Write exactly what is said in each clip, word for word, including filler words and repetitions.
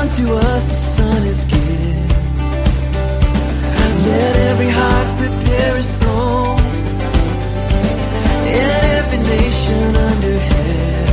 unto us a son is given. Let every heart prepare his throne, and every nation under heaven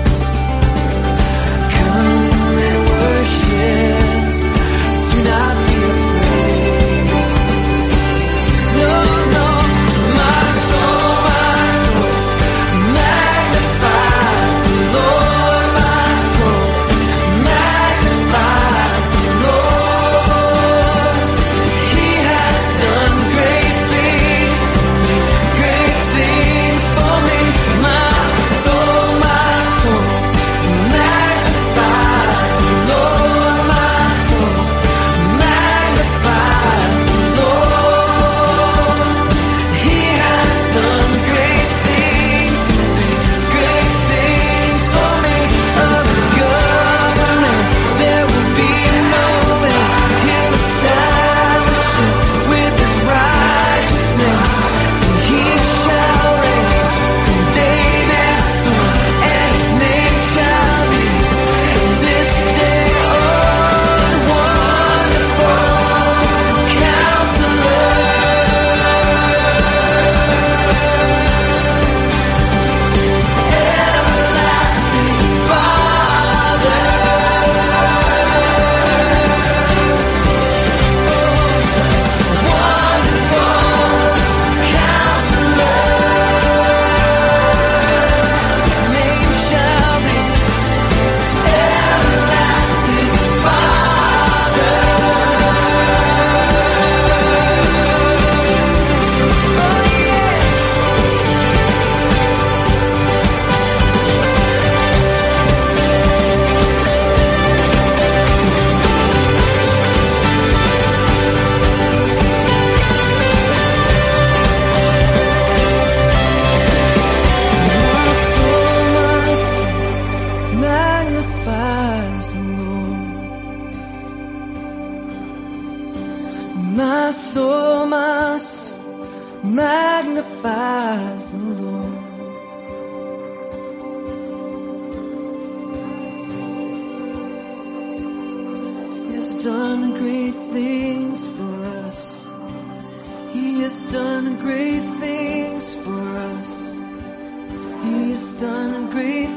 come and worship. Do not be afraid. No, no, my soul, my soul magnifies the Lord. My soul magnifies the Lord. He has done great things for me, great things for me. My soul, my soul magnifies the Lord. My soul magnifies the Lord. He has done great things for me, great things for me. Of his government there will be no end. He'll establish it with his righteousness, and he shall reign from David's throne, and his name shall be from this day on Wonderful Counselor, Everlasting Father, Wonderful Counselor. His name shall be Everlasting Father. Oh yeah. My soul, my soul magnifies the Lord. My soul, my soul magnifies the Lord. He has done great things for us. He has done great things for us. He has done great